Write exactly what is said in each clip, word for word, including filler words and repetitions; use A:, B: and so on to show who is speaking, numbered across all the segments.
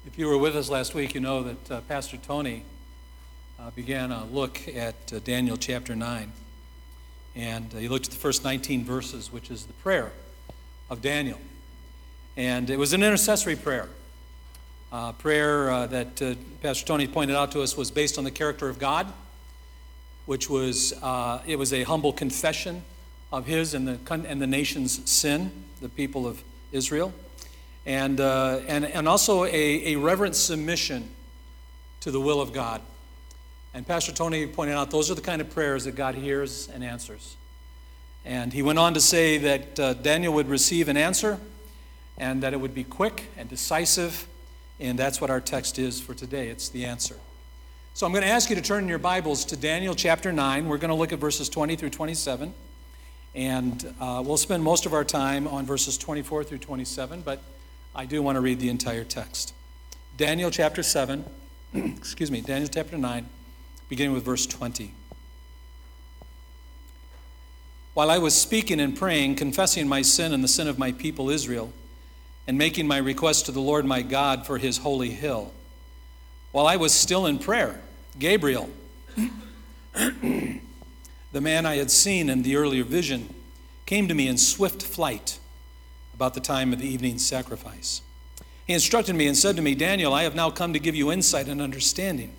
A: If you were with us last week, you know that uh, Pastor Tony uh, began a look at uh, Daniel chapter nine. And uh, he looked at the first nineteen verses, which is the prayer of Daniel. And it was an intercessory prayer. Uh, prayer uh, that uh, Pastor Tony pointed out to us was based on the character of God, which was, uh, it was a humble confession of his and the, and the nation's sin, the people of Israel. And, uh, and, and also a, a reverent submission to the will of God. And Pastor Tony pointed out those are the kind of prayers that God hears and answers. And he went on to say that uh, Daniel would receive an answer and that it would be quick and decisive, and that's what our text is for today. It's the answer. So I'm going to ask you to turn in your Bibles to Daniel chapter nine. We're going to look at verses twenty through twenty-seven, and uh, we'll spend most of our time on verses twenty-four through twenty-seven, but I do want to read the entire text. Daniel chapter seven, excuse me, Daniel chapter nine, beginning with verse twenty. While I was speaking and praying, confessing my sin and the sin of my people Israel, and making my request to the Lord my God for his holy hill, while I was still in prayer, Gabriel, the man I had seen in the earlier vision, came to me in swift flight about the time of the evening sacrifice. He instructed me and said to me, Daniel, I have now come to give you insight and understanding.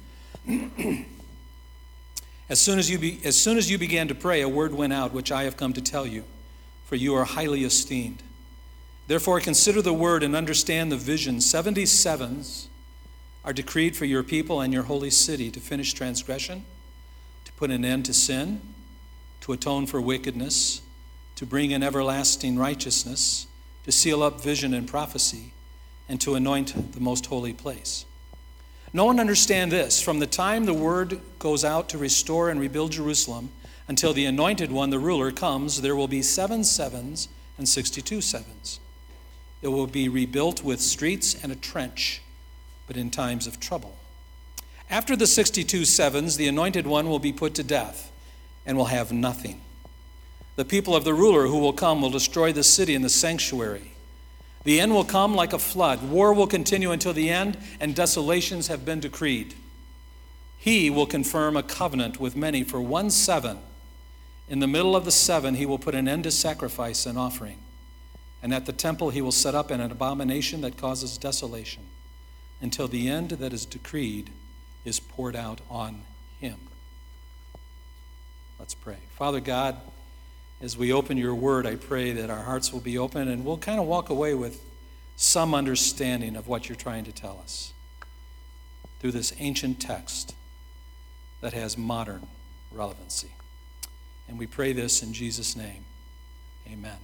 A: As soon as you be, as soon as you began to pray, a word went out, which I have come to tell you, for you are highly esteemed. Therefore consider the word and understand the vision. Seventy sevens are decreed for your people and your holy city to finish transgression, to put an end to sin, to atone for wickedness, to bring in everlasting righteousness, to seal up vision and prophecy, and to anoint the most holy place. No one understand this. From the time the word goes out to restore and rebuild Jerusalem until the anointed one, the ruler, comes, there will be seven sevens and sixty-two sevens. It will be rebuilt with streets and a trench, but in times of trouble. After the sixty-two sevens, the anointed one will be put to death and will have nothing. The people of the ruler who will come will destroy the city and the sanctuary. The end will come like a flood. War will continue until the end, and desolations have been decreed. He will confirm a covenant with many for one seven. In the middle of the seven, he will put an end to sacrifice and offering. And at the temple, he will set up an abomination that causes desolation until the end that is decreed is poured out on him. Let's pray. Father God, as we open your word, I pray that our hearts will be open and we'll kind of walk away with some understanding of what you're trying to tell us through this ancient text that has modern relevancy. And we pray this in Jesus' name. Amen.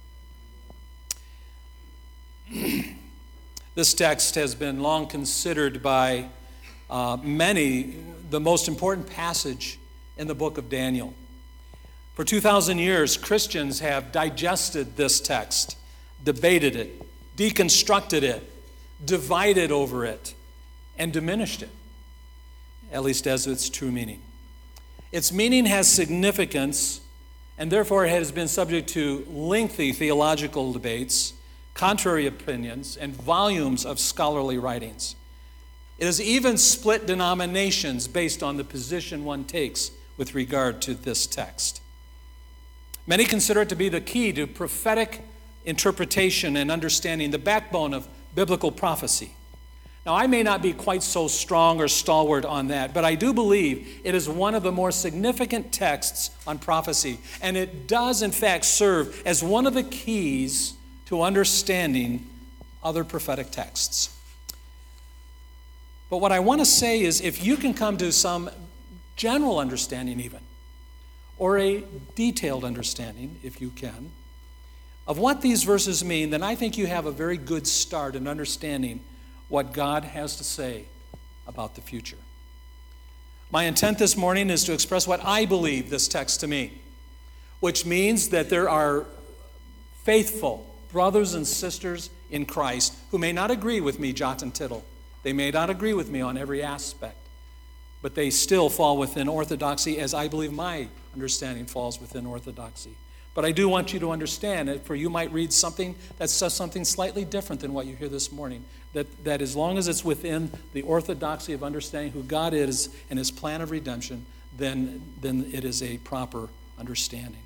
A: This text has been long considered by uh, many the most important passage in the book of Daniel. For two thousand years, Christians have digested this text, debated it, deconstructed it, divided over it, and diminished it, at least as its true meaning. Its meaning has significance, and therefore it has been subject to lengthy theological debates, contrary opinions, and volumes of scholarly writings. It has even split denominations based on the position one takes with regard to this text. Many consider it to be the key to prophetic interpretation and understanding, the backbone of biblical prophecy. Now, I may not be quite so strong or stalwart on that, but I do believe it is one of the more significant texts on prophecy, and it does, in fact, serve as one of the keys to understanding other prophetic texts. But what I want to say is, if you can come to some general understanding even, or a detailed understanding, if you can, of what these verses mean, then I think you have a very good start in understanding what God has to say about the future. My intent this morning is to express what I believe this text to mean, which means that there are faithful brothers and sisters in Christ who may not agree with me jot and tittle. They may not agree with me on every aspect, but they still fall within orthodoxy, as I believe my understanding falls within orthodoxy. But I do want you to understand that, for you might read something that says something slightly different than what you hear this morning. That, that as long as it's within the orthodoxy of understanding who God is and his plan of redemption, then, then it is a proper understanding.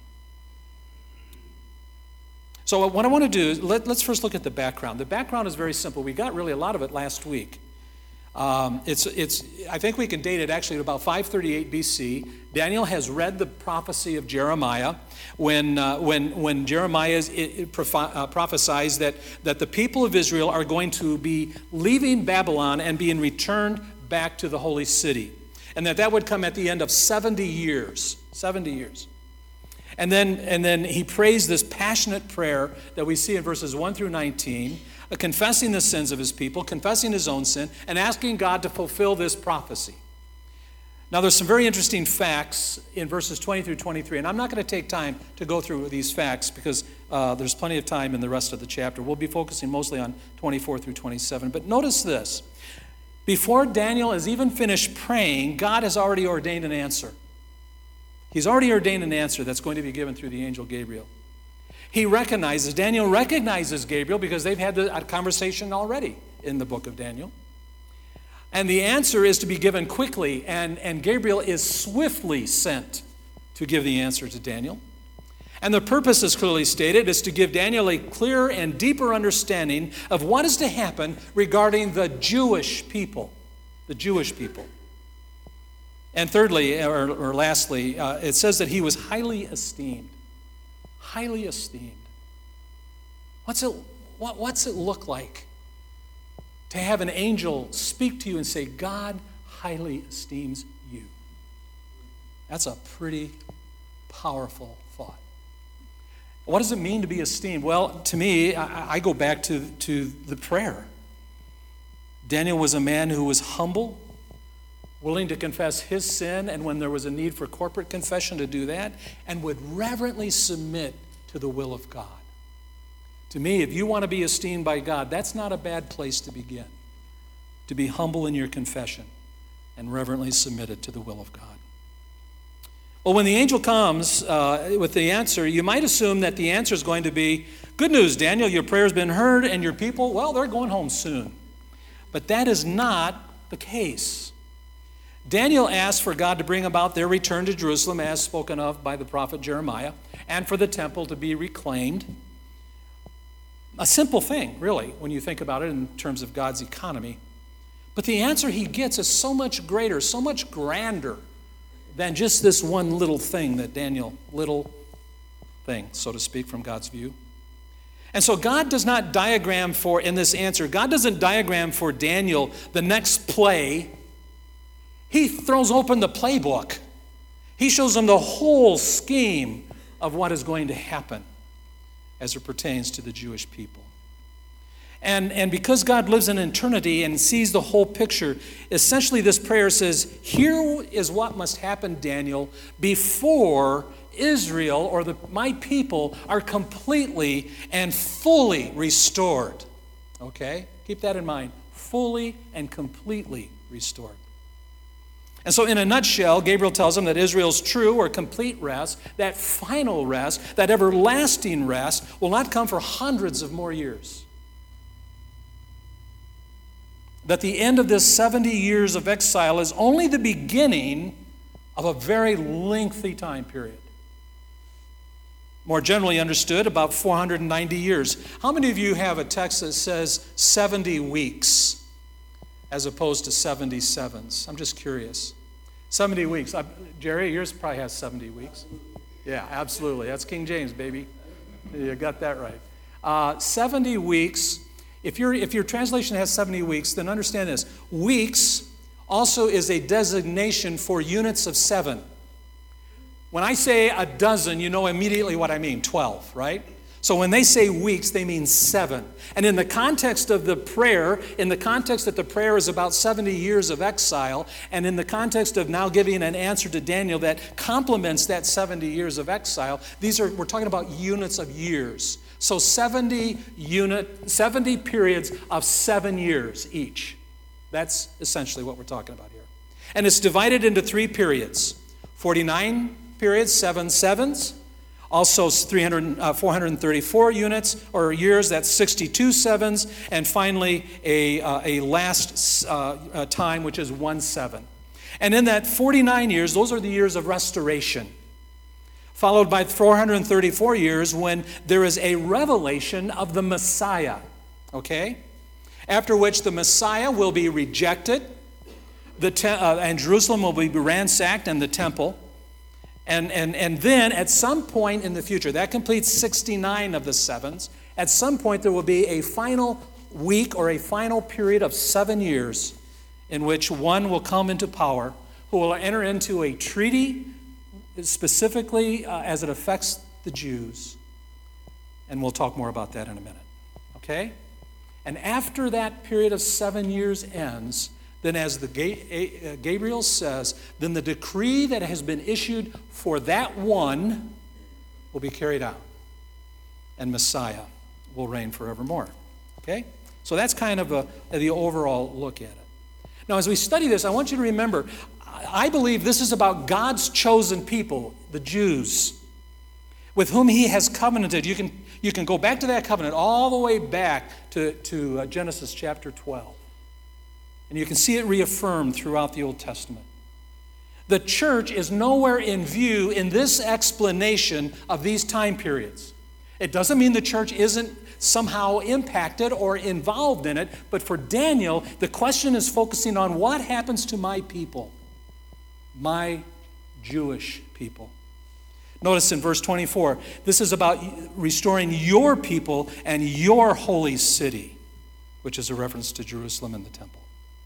A: So what I want to do is, let, let's first look at the background. The background is very simple. We got really a lot of it last week. Um, it's, it's, I think we can date it actually at about five thirty-eight B C. Daniel has read the prophecy of Jeremiah when, uh, when, when Jeremiah is, it, it proph- uh, prophesies that, that the people of Israel are going to be leaving Babylon and being returned back to the holy city. And that that would come at the end of seventy years. seventy years. And then, and then he prays this passionate prayer that we see in verses one through nineteen, uh, confessing the sins of his people, confessing his own sin, and asking God to fulfill this prophecy. Now, there's some very interesting facts in verses twenty through twenty-three, and I'm not going to take time to go through these facts because uh, there's plenty of time in the rest of the chapter. We'll be focusing mostly on twenty-four through twenty-seven. But notice this. Before Daniel has even finished praying, God has already ordained an answer. He's already ordained an answer that's going to be given through the angel Gabriel. He recognizes, Daniel recognizes Gabriel because they've had a conversation already in the book of Daniel. And the answer is to be given quickly, and, and Gabriel is swiftly sent to give the answer to Daniel. And the purpose is clearly stated, is to give Daniel a clearer and deeper understanding of what is to happen regarding the Jewish people. The Jewish people. And thirdly, or, or lastly, uh, it says that he was highly esteemed. Highly esteemed. What's it, what, what's it look like to have an angel speak to you and say, God highly esteems you? That's a pretty powerful thought. What does it mean to be esteemed? Well, to me, I, I go back to, to the prayer. Daniel was a man who was humble, willing to confess his sin, and when there was a need for corporate confession, to do that, and would reverently submit to the will of God. To me, if you want to be esteemed by God, that's not a bad place to begin. To be humble in your confession and reverently submitted to the will of God. Well, when the angel comes uh, with the answer, you might assume that the answer is going to be, good news, Daniel, your prayer's been heard, and your people, well, they're going home soon. But that is not the case. Daniel asked for God to bring about their return to Jerusalem, as spoken of by the prophet Jeremiah, and for the temple to be reclaimed. A simple thing, really, when you think about it in terms of God's economy. But the answer he gets is so much greater, so much grander than just this one little thing that Daniel, little thing, so to speak, from God's view. And so God does not diagram for, in this answer, God doesn't diagram for Daniel the next play. He throws open the playbook. He shows him the whole scheme of what is going to happen as it pertains to the Jewish people. And, and because God lives in eternity and sees the whole picture, essentially this prayer says, here is what must happen, Daniel, before Israel or the, my people are completely and fully restored. Okay? Keep that in mind. Fully and completely restored. And so in a nutshell, Gabriel tells him that Israel's true or complete rest, that final rest, that everlasting rest, will not come for hundreds of more years. That the end of this seventy years of exile is only the beginning of a very lengthy time period. More generally understood, about four hundred ninety years. How many of you have a text that says seventy weeks as opposed to seventy-sevens? I'm just curious. seventy weeks. Uh, Jerry, yours probably has seventy weeks. Yeah, absolutely. That's King James, baby. You got that right. Uh, seventy weeks. If, your if your translation has seventy weeks, then understand this. Weeks also is a designation for units of seven. When I say a dozen, you know immediately what I mean, twelve, right? So when they say weeks, they mean seven. And in the context of the prayer, in the context that the prayer is about seventy years of exile, and in the context of now giving an answer to Daniel that complements that seventy years of exile, these are, we're talking about units of years. So seventy unit, seventy periods of seven years each. That's essentially what we're talking about here. And it's divided into three periods. forty-nine periods, seven sevens, Also three hundred, uh, four hundred thirty-four units or years, that's sixty-two sevens. And finally, a, uh, a last uh, uh, time, which is one seven. And in that forty-nine years, those are the years of restoration. Followed by four hundred thirty-four years when there is a revelation of the Messiah. Okay? After which the Messiah will be rejected, the te- uh, and Jerusalem will be ransacked and the temple. And, and, and then at some point in the future, that completes sixty-nine of the sevens, at some point there will be a final week or a final period of seven years in which one will come into power who will enter into a treaty specifically uh, as it affects the Jews. And we'll talk more about that in a minute. Okay? And after that period of seven years ends, then as the Gabriel says, then the decree that has been issued for that one will be carried out. And Messiah will reign forevermore. Okay? So that's kind of a, the overall look at it. Now, as we study this, I want you to remember, I believe this is about God's chosen people, the Jews, with whom he has covenanted. You can, you can go back to that covenant all the way back to, to uh, Genesis chapter twelve. And you can see it reaffirmed throughout the Old Testament. The church is nowhere in view in this explanation of these time periods. It doesn't mean the church isn't somehow impacted or involved in it, but for Daniel, the question is focusing on what happens to my people, my Jewish people. Notice in verse twenty-four, this is about restoring your people and your holy city, which is a reference to Jerusalem and the temple.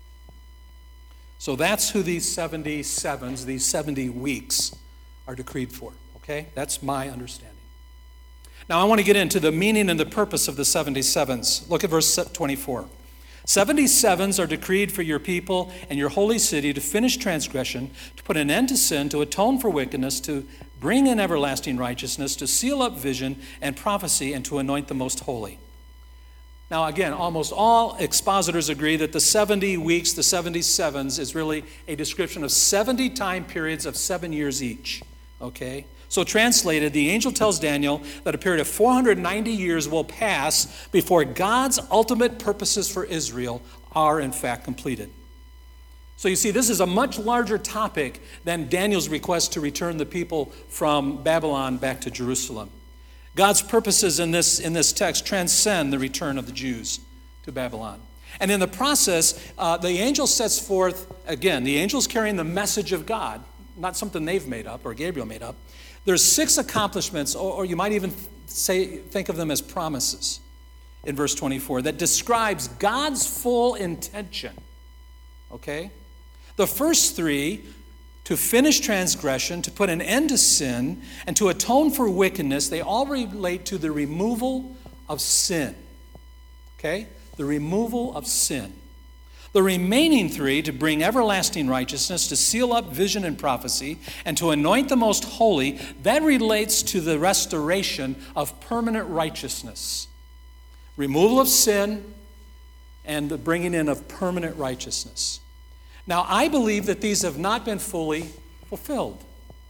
A: So that's who these seventy-sevens, these seventy weeks are decreed for, okay? That's my understanding. Now I want to get into the meaning and the purpose of the seventy-sevens. Look at verse twenty-four. seventy-sevens are decreed for your people and your holy city to finish transgression, to put an end to sin, to atone for wickedness, to bring in everlasting righteousness, to seal up vision and prophecy, and to anoint the most holy. Now again, almost all expositors agree that the seventy weeks, the seventy-sevens, is really a description of seventy time periods of seven years each. Okay? So translated, the angel tells Daniel that a period of four hundred ninety years will pass before God's ultimate purposes for Israel are in fact completed. So you see, this is a much larger topic than Daniel's request to return the people from Babylon back to Jerusalem. God's purposes in this, in this text transcend the return of the Jews to Babylon. And in the process, uh, the angel sets forth, again, the angel's carrying the message of God, not something they've made up or Gabriel made up. There's six accomplishments, or, or you might even say, think of them as promises in verse twenty-four, that describes God's full intention. Okay? The first three, to finish transgression, to put an end to sin, and to atone for wickedness, they all relate to the removal of sin. Okay? The removal of sin. The remaining three, to bring everlasting righteousness, to seal up vision and prophecy, and to anoint the most holy, that relates to the restoration of permanent righteousness. Removal of sin and the bringing in of permanent righteousness. Now, I believe that these have not been fully fulfilled.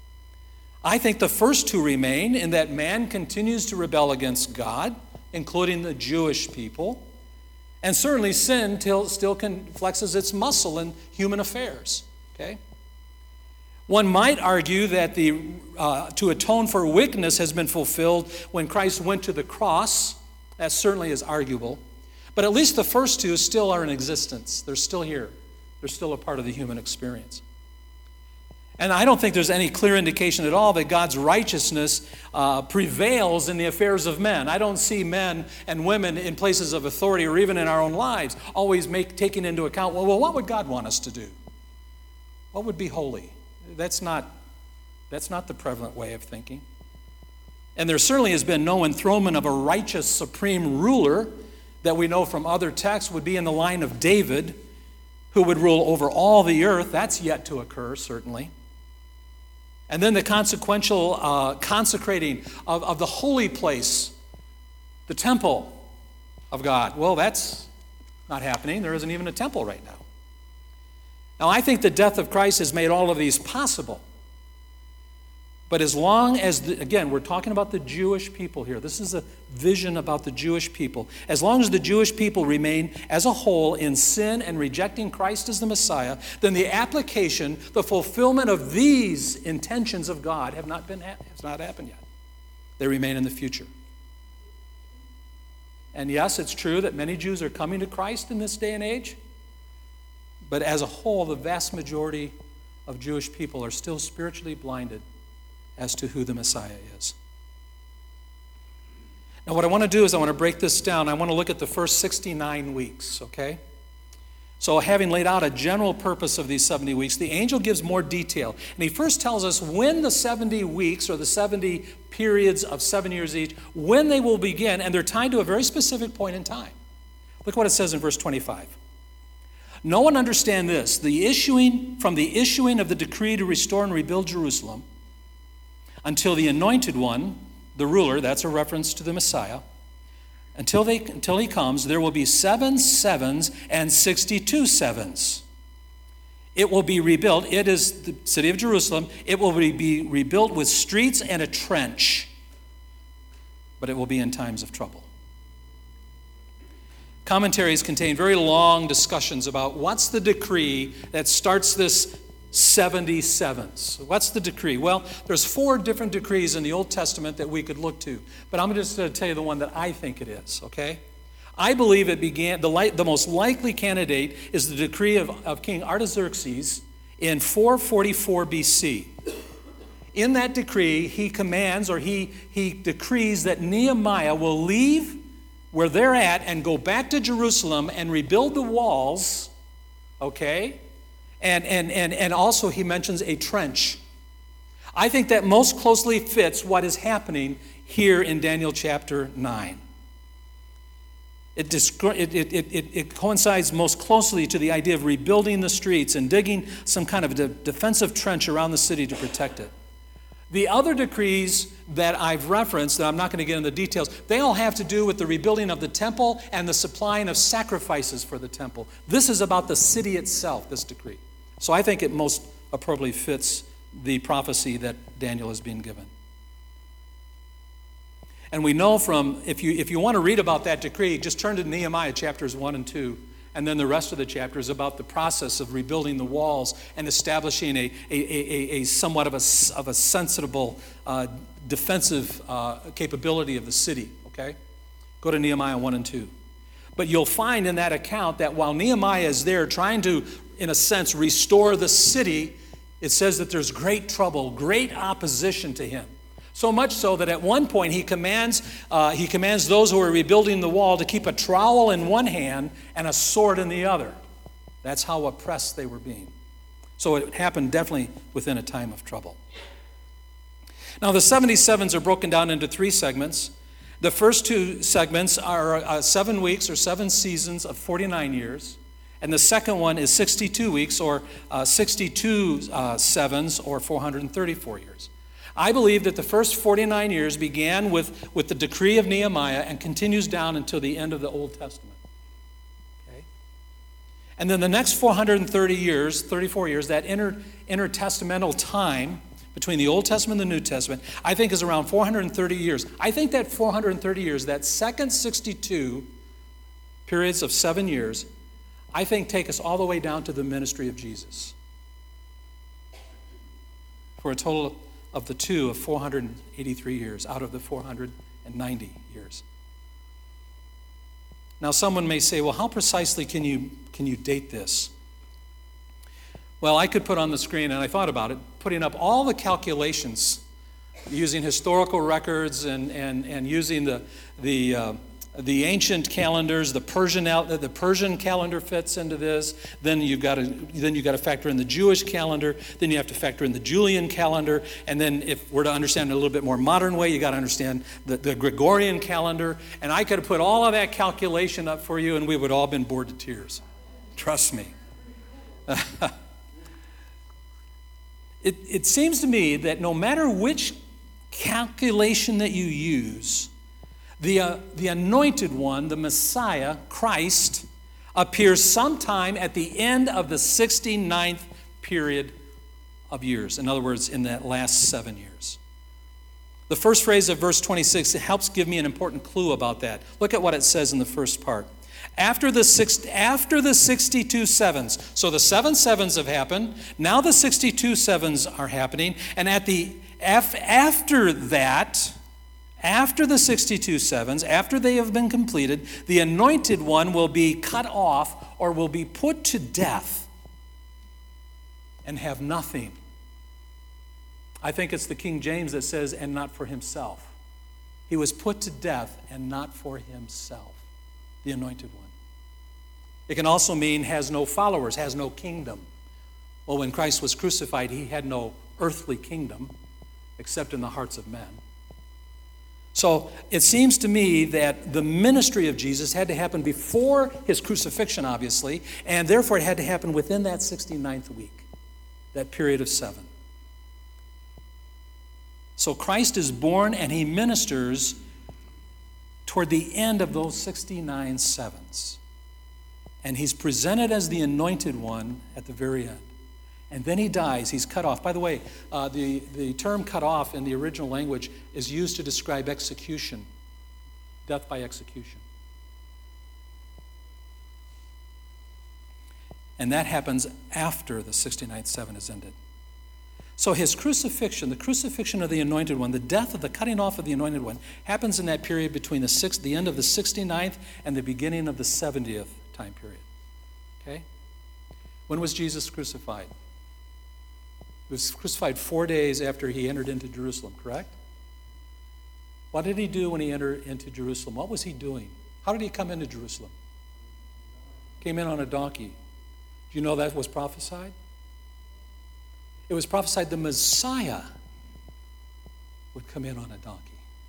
A: I think the first two remain in that man continues to rebel against God, including the Jewish people. And certainly sin till, still can, flexes its muscle in human affairs. Okay? One might argue that the uh, to atone for wickedness has been fulfilled when Christ went to the cross. That certainly is arguable. But at least the first two still are in existence. They're still here. They're still a part of the human experience. And I don't think there's any clear indication at all that God's righteousness uh, prevails in the affairs of men. I don't see men and women in places of authority or even in our own lives always make, taking into account, well, well, what would God want us to do? What would be holy? That's not, that's not the prevalent way of thinking. And there certainly has been no enthronement of a righteous supreme ruler that we know from other texts would be in the line of David, who would rule over all the earth. That's yet to occur, certainly. And then the consequential uh, consecrating of, of the holy place, the temple of God. Well, that's not happening. There isn't even a temple right now. Now, I think the death of Christ has made all of these possible. But as long as, the, again, we're talking about the Jewish people here. This is a vision about the Jewish people. As long as the Jewish people remain as a whole in sin and rejecting Christ as the Messiah, then the application, the fulfillment of these intentions of God have not been has not happened yet. They remain in the future. And yes, it's true that many Jews are coming to Christ in this day and age. But as a whole, the vast majority of Jewish people are still spiritually blinded as to who the Messiah is. Now, what I want to do is I want to break this down. I want to look at the first sixty-nine weeks, okay? So having laid out a general purpose of these seventy weeks, the angel gives more detail. And he first tells us when the seventy weeks, or the seventy periods of seven years each, when they will begin, and they're tied to a very specific point in time. Look what it says in verse twenty-five. No one understand this. The issuing, from the issuing of the decree to restore and rebuild Jerusalem, until the anointed one, the ruler, that's a reference to the Messiah, until they until he comes, there will be seven sevens and sixty-two sevens. It will be rebuilt. It is the city of Jerusalem. It will be rebuilt with streets and a trench, but it will be in times of trouble. Commentaries contain very long discussions about what's the decree that starts this seventy-sevens. What's the decree? Well, there's four different decrees in the Old Testament that we could look to, but I'm just going to tell you the one that I think it is, okay? I believe it began, the, light, the most likely candidate is the decree of, of King Artaxerxes in four forty-four B C. In that decree, he commands, or he, he decrees that Nehemiah will leave where they're at and go back to Jerusalem and rebuild the walls, okay? And, and, and, and also he mentions a trench. I think that most closely fits what is happening here in Daniel chapter nine. It, descri- it, it, it, it coincides most closely to the idea of rebuilding the streets and digging some kind of de- defensive trench around the city to protect it. The other decrees that I've referenced, that I'm not going to get into the details, they all have to do with the rebuilding of the temple and the supplying of sacrifices for the temple. This is about the city itself, this decree. So I think it most appropriately fits the prophecy that Daniel has been given. And we know from, if you if you want to read about that decree, just turn to Nehemiah chapters one and two, and then the rest of the chapter is about the process of rebuilding the walls and establishing a, a, a, a somewhat of a, of a sensible uh, defensive uh, capability of the city, okay? Go to Nehemiah one and two. But you'll find in that account that while Nehemiah is there trying to, in a sense, restore the city, it says that there's great trouble, great opposition to him. So much so that at one point he commands uh, he commands those who are rebuilding the wall to keep a trowel in one hand and a sword in the other. That's how oppressed they were being. So it happened definitely within a time of trouble. Now the seventy-sevens are broken down into three segments. The first two segments are uh, seven weeks or seven seasons of forty-nine years. And the second one is sixty-two weeks or uh, sixty-two uh, sevens or four hundred thirty-four years. I believe that the first forty-nine years began with, with the decree of Nehemiah and continues down until the end of the Old Testament. Okay? And then the next four hundred thirty years, thirty-four years, that inter, intertestamental time between the Old Testament and the New Testament, I think is around four hundred thirty years. I think that four hundred thirty years, that second sixty-two periods of seven years, I think take us all the way down to the ministry of Jesus. For a total of of the two of four hundred eighty-three years out of the four hundred ninety years. Now someone may say, well, how precisely can you can you date this? Well, I could put on the screen, and I thought about it, putting up all the calculations using historical records and and, and using the the uh, the ancient calendars. The Persian the Persian calendar fits into this. Then you've got to then you've got to factor in the Jewish calendar. Then you have to factor in the Julian calendar. And then if we're to understand it a little bit more modern way, you got to understand the, the Gregorian calendar. And I could have put all of that calculation up for you, and we would all been bored to tears. Trust me. it it seems to me that no matter which calculation that you use, The, uh, the anointed one, the Messiah, Christ, appears sometime at the end of the sixty-ninth period of years. In other words, in that last seven years. The first phrase of verse twenty-six helps give me an important clue about that. Look at what it says in the first part. After the six, after the sixty-two sevens, so the seven sevens have happened, now the sixty-two sevens are happening, and at the af, after that, after the sixty-two sevens, after they have been completed, the anointed one will be cut off or will be put to death and have nothing. I think it's the King James that says, and not for himself. He was put to death and not for himself, the anointed one. It can also mean has no followers, has no kingdom. Well, when Christ was crucified, he had no earthly kingdom except in the hearts of men. So it seems to me that the ministry of Jesus had to happen before his crucifixion, obviously, and therefore it had to happen within that sixty-ninth week, that period of seven. So Christ is born and he ministers toward the end of those sixty-nine sevens. And he's presented as the anointed one at the very end. And then he dies. He's cut off. By the way, uh, the, the term cut off in the original language is used to describe execution, death by execution. And that happens after the sixty-ninth seven is ended. So his crucifixion, the crucifixion of the anointed one, the death of the cutting off of the anointed one, happens in that period between the, sixth, the end of the sixty-ninth and the beginning of the seventieth time period. Okay? When was Jesus crucified? He was crucified four days after he entered into Jerusalem, correct? What did he do when he entered into Jerusalem? What was he doing? How did he come into Jerusalem? Came in on a donkey. Do you know that was prophesied? It was prophesied the Messiah would come in on a donkey.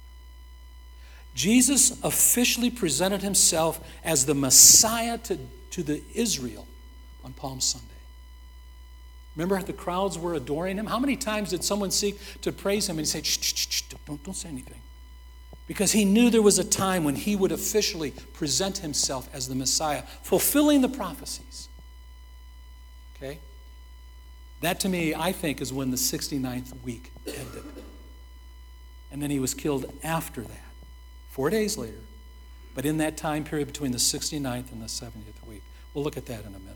A: Jesus officially presented himself as the Messiah to, to the Israel on Palm Sunday. Remember how the crowds were adoring him? How many times did someone seek to praise him and he said, shh, shh, shh, don't, don't say anything? Because he knew there was a time when he would officially present himself as the Messiah, fulfilling the prophecies. Okay? That to me, I think, is when the sixty-ninth week ended. And then he was killed after that. Four days later, but in that time period between the sixty-ninth and the seventieth week. We'll look at that in a minute.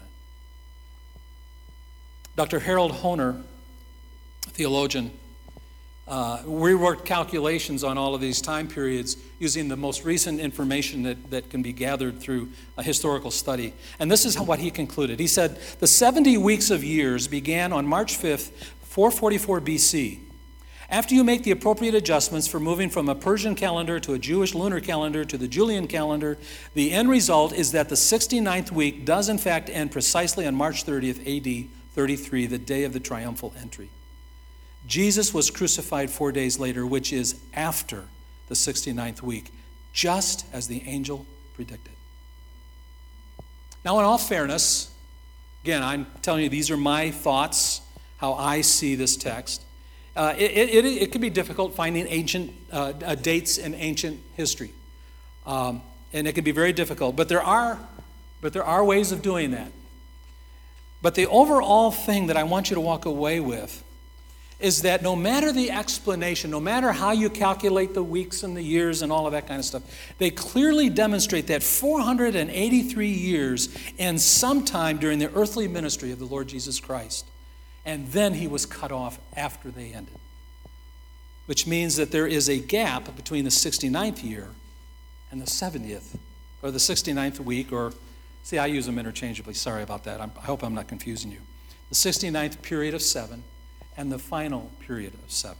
A: Doctor Harold Hoehner, theologian, uh, reworked calculations on all of these time periods using the most recent information that, that can be gathered through a historical study. And this is how, what he concluded. He said, the seventy weeks of years began on March fifth, four forty-four B C. After you make the appropriate adjustments for moving from a Persian calendar to a Jewish lunar calendar to the Julian calendar, the end result is that the sixty-ninth week does in fact end precisely on March thirtieth, A D thirty-three, the day of the triumphal entry. Jesus was crucified four days later, which is after the sixty-ninth week, just as the angel predicted. Now, in all fairness, again, I'm telling you these are my thoughts, how I see this text. Uh, it, it, it can be difficult finding ancient uh, uh, dates in ancient history, um, and it can be very difficult. But there are, but there are ways of doing that. But the overall thing that I want you to walk away with is that no matter the explanation, no matter how you calculate the weeks and the years and all of that kind of stuff, they clearly demonstrate that four hundred eighty-three years end sometime during the earthly ministry of the Lord Jesus Christ. And then he was cut off after they ended. Which means that there is a gap between the sixty-ninth year and the seventieth, or the sixty-ninth week, or, see, I use them interchangeably. Sorry about that. I'm, I hope I'm not confusing you. The sixty-ninth period of seven and the final period of seven.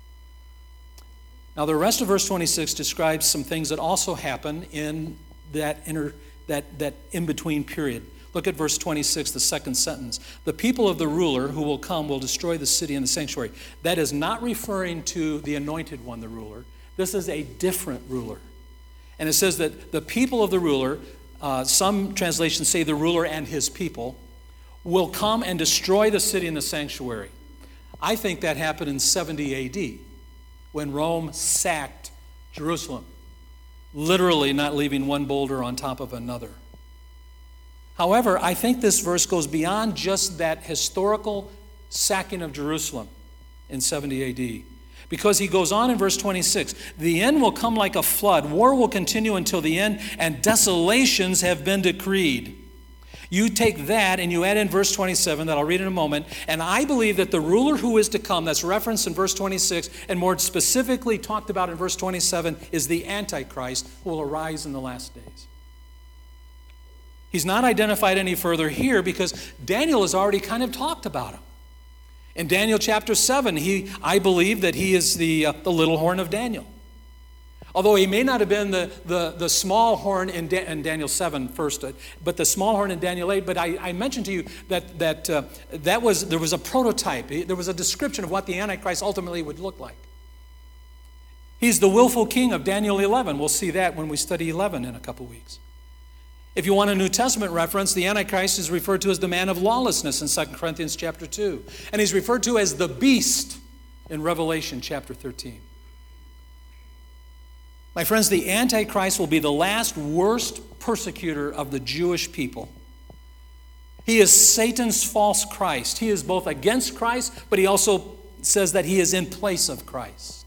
A: Now, the rest of verse twenty-six describes some things that also happen in that inner, that, that in-between period. Look at verse twenty-six, the second sentence. The people of the ruler who will come will destroy the city and the sanctuary. That is not referring to the anointed one, the ruler. This is a different ruler. And it says that the people of the ruler, uh, some translations say the ruler and his people, will come and destroy the city and the sanctuary. I think that happened in seventy A D when Rome sacked Jerusalem, literally not leaving one boulder on top of another. However, I think this verse goes beyond just that historical sacking of Jerusalem in seventy A D, Because he goes on in verse twenty-six, the end will come like a flood, war will continue until the end, and desolations have been decreed. You take that and you add in verse twenty-seven that I'll read in a moment, and I believe that the ruler who is to come, that's referenced in verse twenty-six, and more specifically talked about in verse twenty-seven, is the Antichrist who will arise in the last days. He's not identified any further here because Daniel has already kind of talked about him. In Daniel chapter seven, he, I believe that he is the, uh, the little horn of Daniel. Although he may not have been the, the, the small horn in, da- in Daniel seven first, uh, but the small horn in Daniel eight. But I, I mentioned to you that, that, uh, that was, there was a prototype. There was a description of what the Antichrist ultimately would look like. He's the willful king of Daniel eleven. We'll see that when we study eleven in a couple weeks. If you want a New Testament reference, the Antichrist is referred to as the man of lawlessness in Second Corinthians chapter two. And he's referred to as the beast in Revelation chapter thirteen. My friends, the Antichrist will be the last worst persecutor of the Jewish people. He is Satan's false Christ. He is both against Christ, but he also says that he is in place of Christ.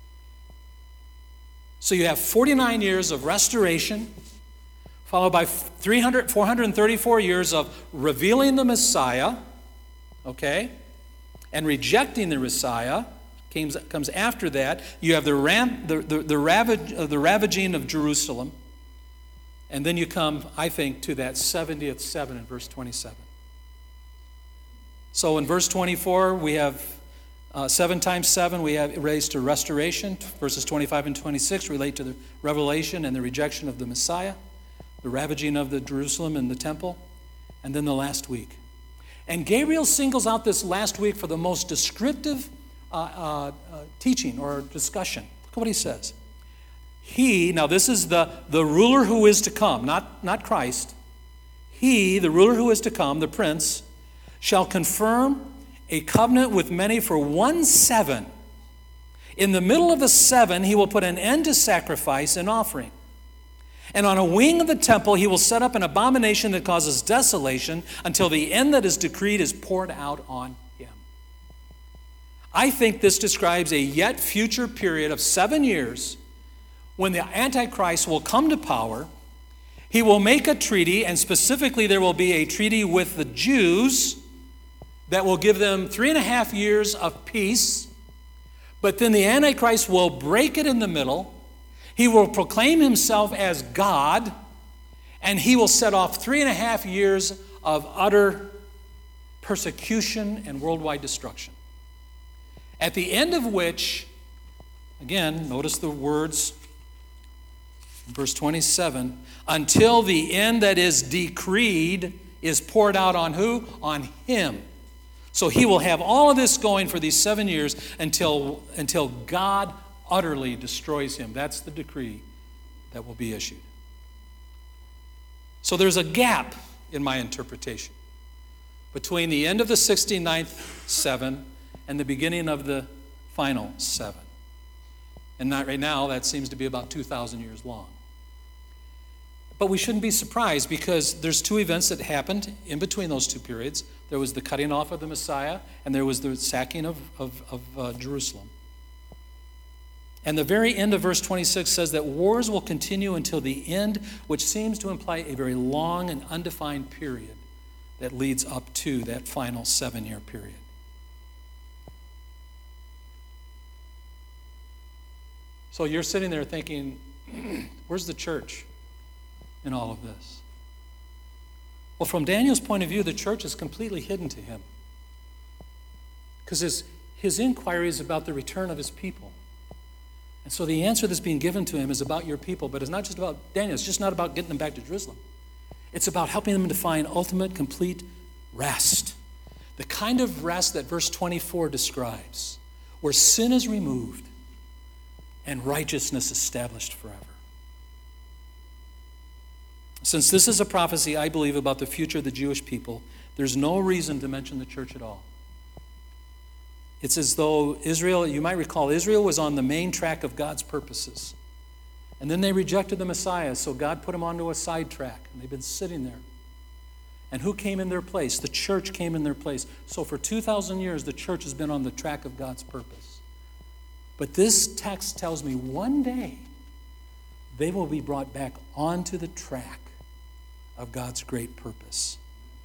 A: So you have forty-nine years of restoration, followed by three hundred, four hundred thirty-four years of revealing the Messiah, okay, and rejecting the Messiah. Comes, comes after that. You have the, ram, the, the, the, ravage, uh, the ravaging of Jerusalem, and then you come, I think, to that seventieth seven in verse twenty-seven. So in verse twenty-four, we have uh, seven times seven, we have raised to restoration. Verses twenty-five and twenty-six relate to the revelation and the rejection of the Messiah, the ravaging of the Jerusalem and the temple, and then the last week. And Gabriel singles out this last week for the most descriptive uh, uh, uh, teaching or discussion. Look at what he says. He, now this is the, the ruler who is to come, not, not Christ. He, the ruler who is to come, the prince, shall confirm a covenant with many for one seven. In the middle of the seven, he will put an end to sacrifice and offering. And on a wing of the temple, he will set up an abomination that causes desolation until the end that is decreed is poured out on him. I think this describes a yet future period of seven years when the Antichrist will come to power. He will make a treaty, and specifically there will be a treaty with the Jews that will give them three and a half years of peace. But then the Antichrist will break it in the middle. He will proclaim himself as God, and he will set off three and a half years of utter persecution and worldwide destruction. At the end of which, again, notice the words, verse twenty-seven, until the end that is decreed is poured out on who? On him. So he will have all of this going for these seven years until, until God utterly destroys him. That's the decree that will be issued. So there's a gap in my interpretation between the end of the sixty-ninth seven and the beginning of the final seven. And not right now, that seems to be about two thousand years long. But we shouldn't be surprised because there's two events that happened in between those two periods. There was the cutting off of the Messiah, and there was the sacking of, of, of uh, Jerusalem. And the very end of verse twenty-six says that wars will continue until the end, which seems to imply a very long and undefined period that leads up to that final seven-year period. So you're sitting there thinking, where's the church in all of this? Well, from Daniel's point of view, the church is completely hidden to him. Because his, his inquiry is about the return of his people. And so the answer that's being given to him is about your people, but it's not just about Daniel. It's just not about getting them back to Jerusalem. It's about helping them to find ultimate, complete rest. The kind of rest that verse twenty-four describes, where sin is removed and righteousness established forever. Since this is a prophecy, I believe, about the future of the Jewish people, there's no reason to mention the church at all. It's as though Israel, you might recall, Israel was on the main track of God's purposes. And then they rejected the Messiah, so God put them onto a side track, and they've been sitting there. And who came in their place? The church came in their place. So for two thousand years, the church has been on the track of God's purpose. But this text tells me one day they will be brought back onto the track of God's great purpose.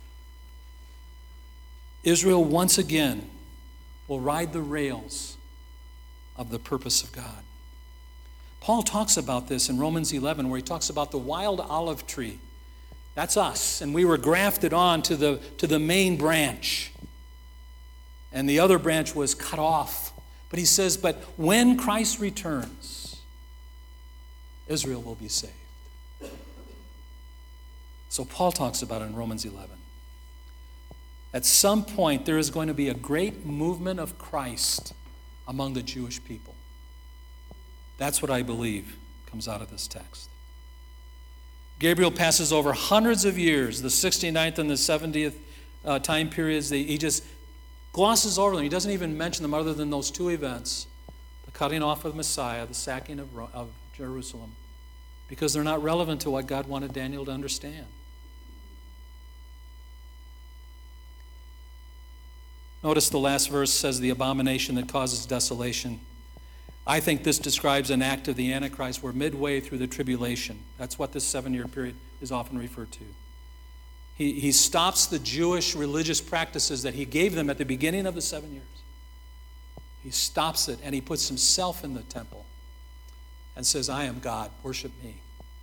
A: Israel once again will ride the rails of the purpose of God. Paul talks about this in Romans eleven, where he talks about the wild olive tree. That's us, and we were grafted on to the, to the main branch. And the other branch was cut off. But he says, but when Christ returns, Israel will be saved. So Paul talks about it in Romans eleven. At some point, there is going to be a great movement of Christ among the Jewish people. That's what I believe comes out of this text. Gabriel passes over hundreds of years, the sixty-ninth and the seventieth uh, time periods. They, he just glosses over them. He doesn't even mention them other than those two events, the cutting off of Messiah, the sacking of, of Jerusalem, because they're not relevant to what God wanted Daniel to understand. Notice the last verse says the abomination that causes desolation. I think this describes an act of the Antichrist. We're midway through the tribulation. That's what this seven-year period is often referred to. He, he stops the Jewish religious practices that he gave them at the beginning of the seven years. He stops it, and he puts himself in the temple and says, I am God, worship me.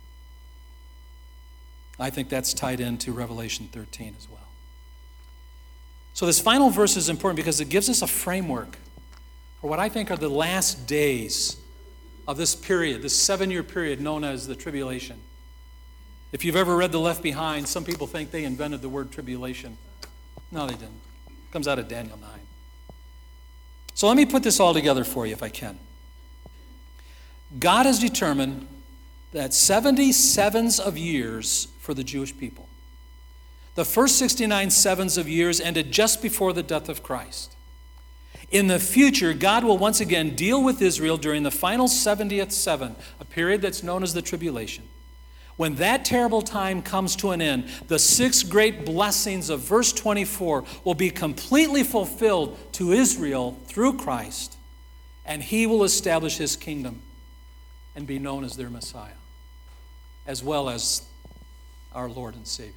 A: I think that's tied into Revelation thirteen as well. So this final verse is important because it gives us a framework for what I think are the last days of this period, this seven-year period known as the tribulation. If you've ever read The Left Behind, some people think they invented the word tribulation. No, they didn't. It comes out of Daniel nine. So let me put this all together for you if I can. God has determined that seventy sevens of years for the Jewish people. The first sixty-nine sevens of years ended just before the death of Christ. In the future, God will once again deal with Israel during the final seventieth seven, a period that's known as the tribulation. When that terrible time comes to an end, the six great blessings of verse twenty-four will be completely fulfilled to Israel through Christ, and he will establish his kingdom and be known as their Messiah, as well as our Lord and Savior.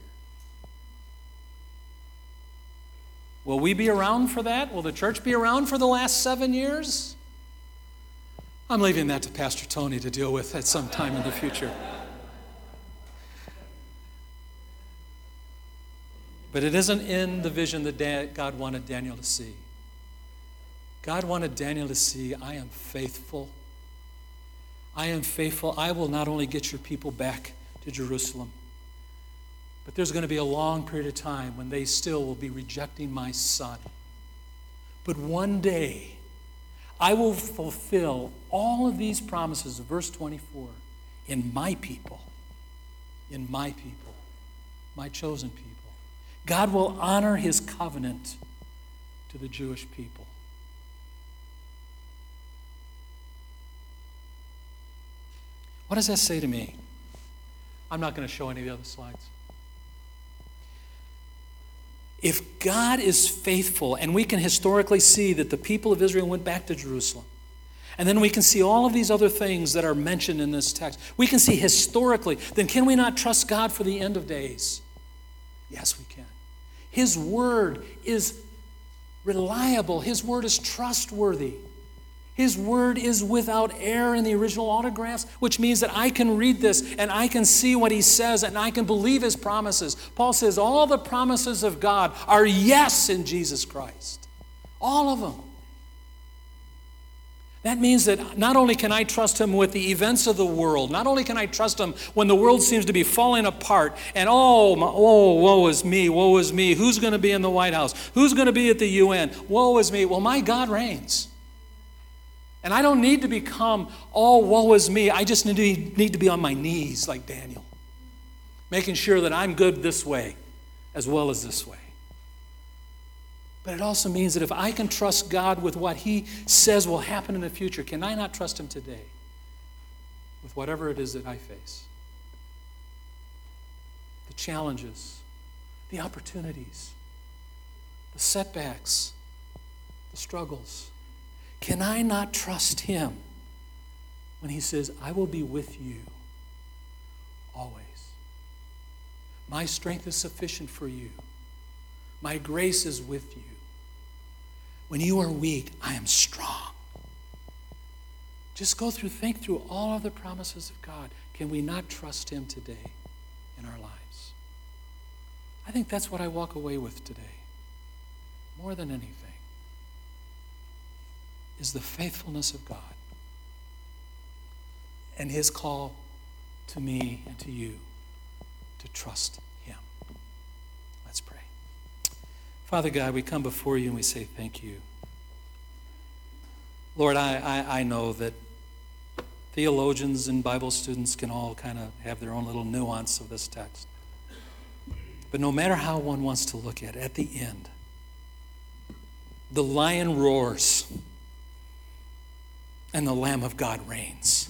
A: Will we be around for that? Will the church be around for the last seven years? I'm leaving that to Pastor Tony to deal with at some time in the future. But it isn't in the vision that God wanted Daniel to see. God wanted Daniel to see, I am faithful. I am faithful. I will not only get your people back to Jerusalem, but there's going to be a long period of time when they still will be rejecting my son. But one day, I will fulfill all of these promises of verse twenty-four in my people, in my people, my chosen people. God will honor his covenant to the Jewish people. What does that say to me? I'm not going to show any of the other slides. If God is faithful, and we can historically see that the people of Israel went back to Jerusalem, and then we can see all of these other things that are mentioned in this text, we can see historically, then can we not trust God for the end of days? Yes, we can. His word is reliable. His word is trustworthy. His word is without error in the original autographs, which means that I can read this and I can see what he says and I can believe his promises. Paul says all the promises of God are yes in Jesus Christ. All of them. That means that not only can I trust him with the events of the world, not only can I trust him when the world seems to be falling apart and oh, my, oh woe is me, woe is me. Who's going to be in the White House? Who's going to be at the U N? Woe is me. Well, my God reigns. And I don't need to become, oh, woe is me. I just need to, need to be on my knees like Daniel, making sure that I'm good this way as well as this way. But it also means that if I can trust God with what he says will happen in the future, can I not trust him today with whatever it is that I face? The challenges, the opportunities, the setbacks, the struggles. Can I not trust him when he says, I will be with you always? My strength is sufficient for you. My grace is with you. When you are weak, I am strong. Just go through, think through all of the promises of God. Can we not trust him today in our lives? I think that's what I walk away with today. More than anything, is the faithfulness of God and his call to me and to you to trust him. Let's pray. Father God, we come before you and we say thank you. Lord, I, I, I know that theologians and Bible students can all kind of have their own little nuance of this text. But no matter how one wants to look at it, at the end, the lion roars and the Lamb of God reigns.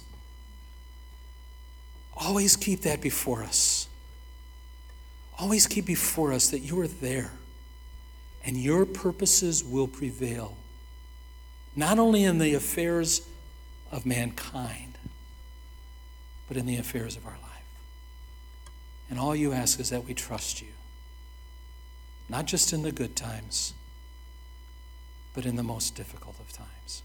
A: Always keep that before us. Always keep before us that you are there and your purposes will prevail, not only in the affairs of mankind, but in the affairs of our life. And all you ask is that we trust you, not just in the good times, but in the most difficult of times.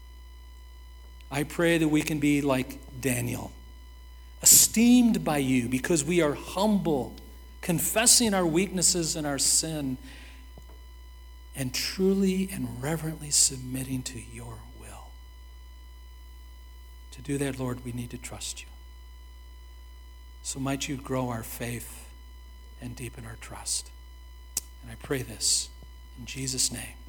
A: I pray that we can be like Daniel, esteemed by you because we are humble, confessing our weaknesses and our sin, and truly and reverently submitting to your will. To do that, Lord, we need to trust you. So might you grow our faith and deepen our trust. And I pray this in Jesus' name.